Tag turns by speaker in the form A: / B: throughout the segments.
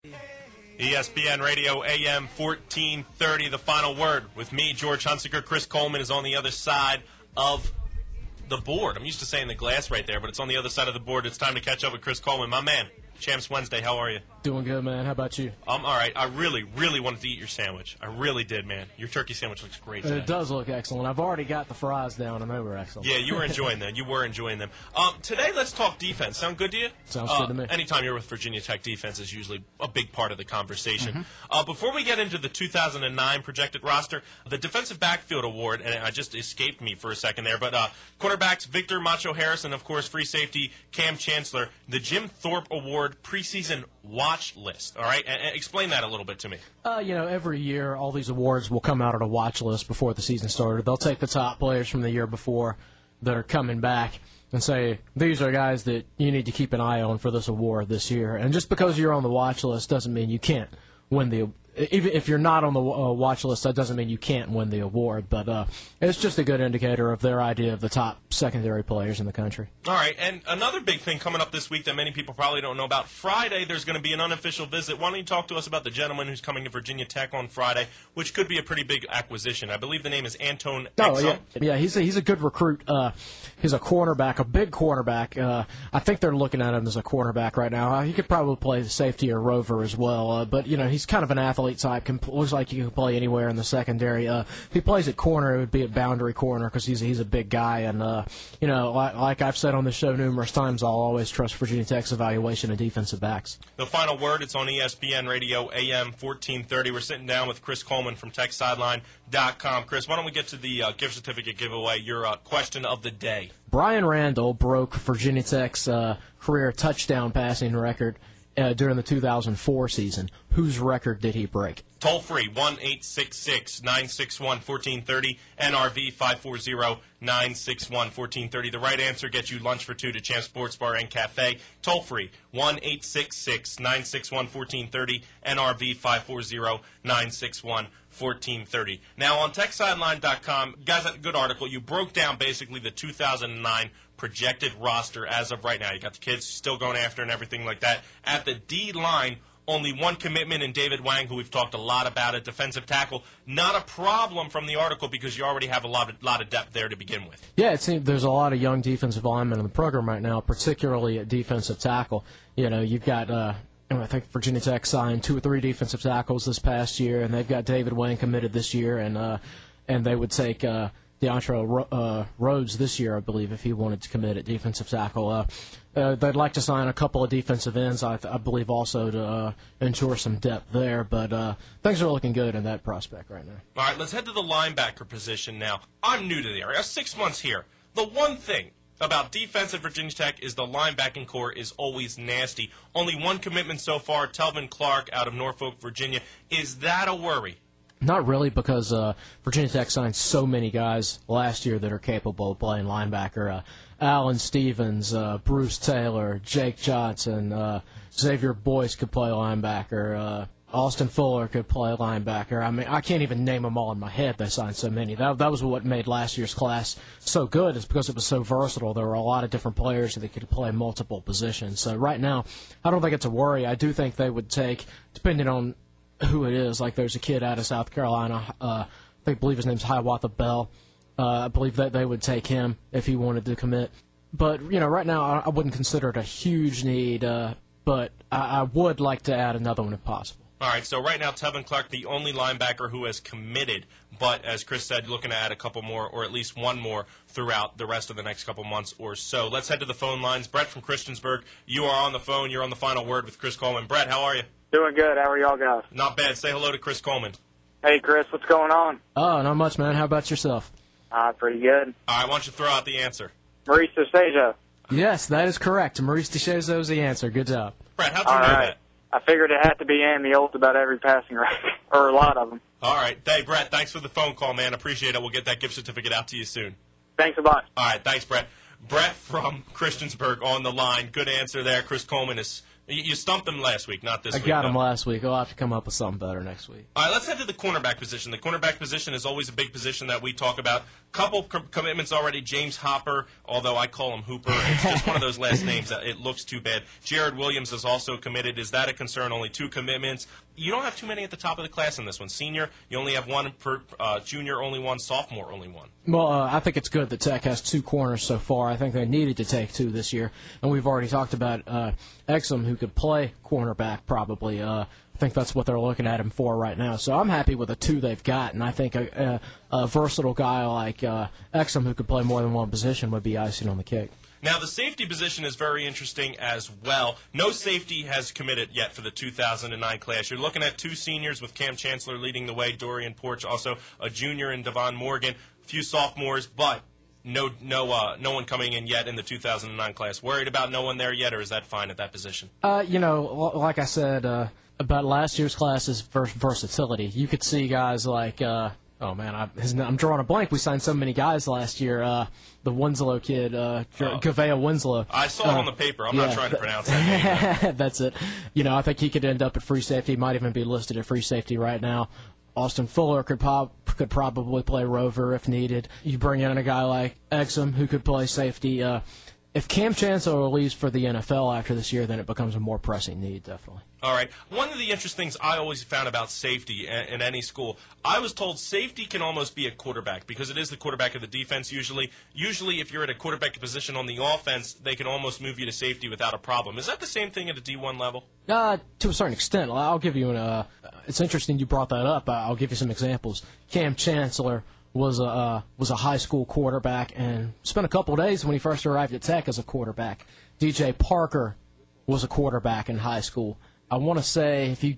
A: ESPN Radio AM 1430, The Final Word. With me, George Hunsiker. Chris Coleman is on the other side of the board. I'm used to saying the glass right there, but it's on the other side of the board. It's time to catch up with Chris Coleman. My man, Champs Wednesday, how are you?
B: Doing good, man. How about you?
A: I'm all right. I really wanted to eat your sandwich. I really did, man. Your turkey sandwich looks great today.
B: It does look excellent. I've already got the fries down, and they were excellent.
A: Yeah, you were enjoying them. Today, let's talk defense. Sound good to you?
B: Sounds good to me.
A: Anytime you're with Virginia Tech, defense is usually a big part of the conversation. Before we get into the 2009 projected roster, the Defensive Backfield Award, and it just escaped me for a second there, but quarterbacks Victor Macho Harris and, of course, free safety Cam Chancellor, the Jim Thorpe Award preseason watch list. All right? And explain that a little bit to me.
B: Every year all these awards will come out on a watch list before the season started. They'll take the top players from the year before that are coming back and say, these are guys that you need to keep an eye on for this award this year. And just because you're on the watch list doesn't mean you can't win the even if you're not on the watch list, that doesn't mean you can't win the award. But it's just a good indicator of their idea of the top secondary players in the country.
A: All right, and another big thing coming up this week that many people probably don't know about, Friday there's going to be an unofficial visit. Why don't you talk to us about the gentleman who's coming to Virginia Tech on Friday, which could be a pretty big acquisition. I believe the name is Antone Exum.
B: Yeah, he's a good recruit. He's a cornerback, a big cornerback. I think they're looking at him as a cornerback right now. He could probably play safety or rover as well, but he's kind of an athlete type. Looks like he can play anywhere in the secondary. If he plays at corner, it would be at boundary corner because he's a big guy. And like I've said on the show numerous times, I'll always trust Virginia Tech's evaluation of defensive backs.
A: The Final Word, it's on ESPN Radio AM 1430. We're sitting down with Chris Coleman from TechSideline.com. Chris, why don't we get to the gift certificate giveaway? Your question of the day.
B: Brian Randall broke Virginia Tech's career touchdown passing record during the 2004 season. Whose record did he break?
A: Toll free, 1-866-961-1430, NRV 540-961-1430. The right answer gets you lunch for two to Champ Sports Bar and Cafe. Toll free, 1-866-961-1430, NRV 540-961-1430. Now, on TechSideline.com, you guys had a good article. You broke down basically the 2009 projected roster as of right now. You got the kids still going after and everything like that. At the D-line, only one commitment in David Wang, who we've talked a lot about at defensive tackle. Not a problem from the article because you already have a lot of depth there to begin with.
B: Yeah, it seems there's a lot of young defensive linemen in the program right now, particularly at defensive tackle. You've got I think Virginia Tech signed 2 or 3 defensive tackles this past year, and they've got David Wang committed this year, and they would take DeAndre Rhodes this year, I believe, if he wanted to commit at defensive tackle. They'd like to sign a couple of defensive ends, I believe, also to ensure some depth there. But things are looking good in that prospect right now.
A: All right, let's head to the linebacker position now. I'm new to the area. 6 months here. The one thing about defense at Virginia Tech is the linebacking core is always nasty. Only one commitment so far, Telvin Clark out of Norfolk, Virginia. Is that a worry?
B: Not really, because Virginia Tech signed so many guys last year that are capable of playing linebacker. Alan Stevens, Bruce Taylor, Jake Johnson, Xavier Boyce could play linebacker. Austin Fuller could play linebacker. I mean, I can't even name them all in my head. They signed so many. That was what made last year's class so good, is because it was so versatile. There were a lot of different players that could play multiple positions. So right now, I don't think it's a worry. I do think they would take, depending on who it is, like there's a kid out of South Carolina, I believe his name's Hiawatha Bell. I believe that they would take him if he wanted to commit. But, right now I wouldn't consider it a huge need, but I would like to add another one if possible.
A: All right, so right now Telvin Clark, the only linebacker who has committed, but as Chris said, looking to add a couple more, or at least one more, throughout the rest of the next couple months or so. Let's head to the phone lines. Brett from Christiansburg, you are on the phone. You're on the Final Word with Chris Coleman. Brett, how are you?
C: Doing good. How are y'all guys?
A: Not bad. Say hello to Chris Coleman.
C: Hey, Chris, what's going on?
B: Oh, not much, man. How about yourself?
C: Pretty good.
A: All right, why don't you throw out the answer?
C: Maurice DeSajo.
B: Yes, that is correct. Maurice DeShazo is the answer. Good job.
A: Brett, how'd you know that?
C: I figured it had to be Andy Old about every passing race, or a lot of them.
A: All right. Hey, Brett, thanks for the phone call, man. Appreciate it. We'll get that gift certificate out to you soon.
C: Thanks a lot.
A: All right, thanks, Brett. Brett from Christiansburg on the line. Good answer there. Chris Coleman is You stumped them last week, not this week.
B: I got him
A: though.
B: last week. I'll have to come up with something better next week.
A: All right, let's head to the cornerback position. The cornerback position is always a big position that we talk about. Couple commitments already. James Hopper, although I call him Hooper. It's just one of those last names that it looks too bad. Jared Williams is also committed. Is that a concern? Only 2 commitments. You don't have too many at the top of the class in this one. Senior, you only have 1 per junior, only 1. Sophomore, only 1.
B: Well, I think it's good that Tech has 2 corners so far. I think they needed to take 2 this year, and we've already talked about Exum, who could play cornerback probably. I think that's what they're looking at him for right now. So I'm happy with the 2 they've got, and I think a versatile guy like Exum, who could play more than one position, would be icing on the cake.
A: Now, the safety position is very interesting as well. No safety has committed yet for the 2009 class. You're looking at 2 seniors with Cam Chancellor leading the way, Dorian Porch, also a junior in Devon Morgan, a few sophomores, but no one coming in yet in the 2009 class. Worried about no one there yet, or is that fine at that position?
B: Like I said about last year's class's versatility, you could see guys like I'm drawing a blank. We signed so many guys last year. The Winslow kid, Gavea Winslow.
A: I saw it on the paper. I'm not trying to pronounce that name.
B: That's it. I think he could end up at free safety. He might even be listed at free safety right now. Austin Fuller could probably play rover if needed. You bring in a guy like Exum who could play safety. If Cam Chancellor leaves for the NFL after this year, then it becomes a more pressing need, definitely.
A: All right. One of the interesting things I always found about safety in any school, I was told safety can almost be a quarterback because it is the quarterback of the defense usually. Usually, if you're at a quarterback position on the offense, they can almost move you to safety without a problem. Is that the same thing at the D1 level?
B: To a certain extent. I'll give you it's interesting you brought that up. I'll give you some examples. Cam Chancellor was a high school quarterback and spent a couple of days when he first arrived at Tech as a quarterback. DJ Parker was a quarterback in high school. I want to say if you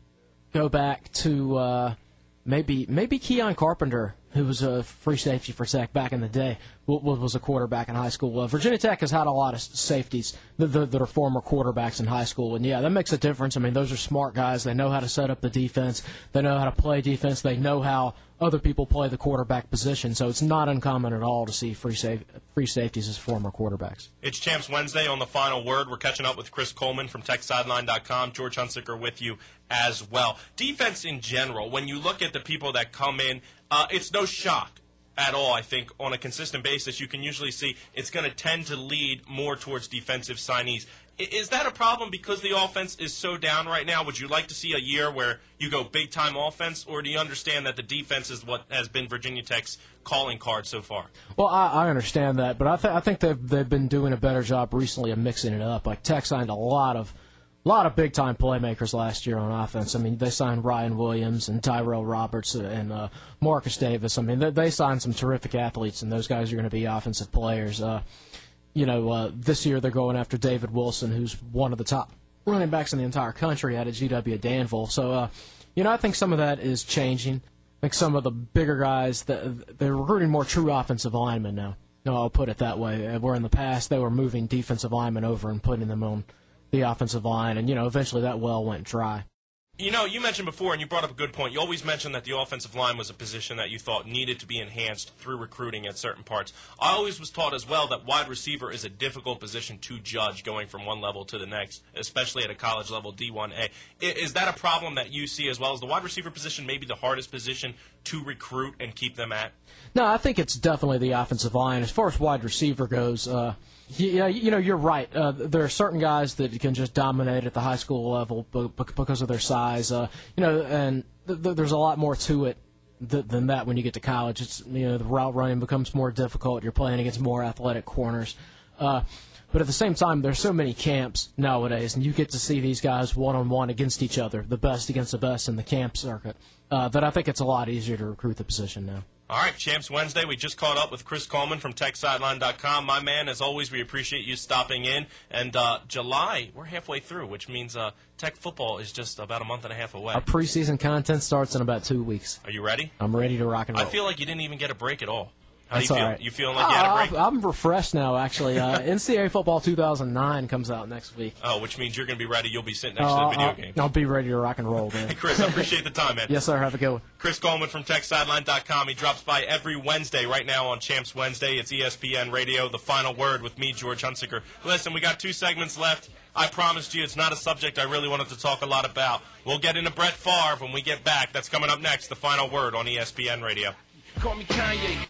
B: go back to maybe Keon Carpenter, who was a free safety for Tech back in the day, was a quarterback in high school. Virginia Tech has had a lot of safeties that are former quarterbacks in high school, and yeah, that makes a difference. I mean, those are smart guys. They know how to set up the defense. They know how to play defense. They know how other people play the quarterback position, so it's not uncommon at all to see free safeties as former quarterbacks.
A: It's Champs Wednesday on The Final Word. We're catching up with Chris Coleman from TechSideline.com. George Hunsicker with you as well. Defense in general, when you look at the people that come in, it's no shock at all, I think, on a consistent basis. You can usually see it's going to tend to lead more towards defensive signees. Is that a problem because the offense is so down right now? Would you like to see a year where you go big-time offense, or do you understand that the defense is what has been Virginia Tech's calling card so far?
B: Well, I understand that, but I think they've been doing a better job recently of mixing it up. Like Tech signed a lot of big-time playmakers last year on offense. I mean, they signed Ryan Williams and Tyrell Roberts and Marcus Davis. I mean, they signed some terrific athletes, and those guys are going to be offensive players. This year they're going after David Wilson, who's one of the top running backs in the entire country out of GW Danville. So, I think some of that is changing. I think some of the bigger guys, they're recruiting more true offensive linemen now. No, I'll put it that way. Where in the past they were moving defensive linemen over and putting them on the offensive line, and, eventually that well went dry.
A: You mentioned before, and you brought up a good point, you always mentioned that the offensive line was a position that you thought needed to be enhanced through recruiting at certain parts. I always was taught as well that wide receiver is a difficult position to judge going from one level to the next, especially at a college level, D1A. Is that a problem that you see as well? Is the wide receiver position maybe the hardest position to recruit and keep them at?
B: No, I think it's definitely the offensive line. As far as wide receiver goes, you're right. There are certain guys that can just dominate at the high school level because of their size. And there's a lot more to it than that when you get to college. It's the route running becomes more difficult. You're playing against more athletic corners. But at the same time, there's so many camps nowadays, and you get to see these guys one-on-one against each other, the best against the best in the camp circuit, that I think it's a lot easier to recruit the position now.
A: All right, Champs Wednesday. We just caught up with Chris Coleman from TechSideline.com. My man, as always, we appreciate you stopping in. And July, we're halfway through, which means Tech football is just about a month and a half away.
B: Our preseason content starts in about 2 weeks.
A: Are you ready?
B: I'm ready to rock and roll.
A: I feel like you didn't even get a break at all. How do you
B: That's
A: feel?
B: all right.
A: You feeling like you had a break?
B: I'm refreshed now, actually. NCAA Football 2009 comes out next week.
A: Oh, which means you're going to be ready. You'll be sitting next to the video game.
B: I'll be ready to rock and roll, man.
A: Hey, Chris, I appreciate the time, man.
B: Yes, sir. Have a good one.
A: Chris Coleman from TechSideline.com. He drops by every Wednesday. Right now on Champs Wednesday, it's ESPN Radio. The Final Word with me, George Hunsicker. Listen, we got 2 segments left. I promised you it's not a subject I really wanted to talk a lot about. We'll get into Brett Favre when we get back. That's coming up next, The Final Word on ESPN Radio.
D: Call me Kanye.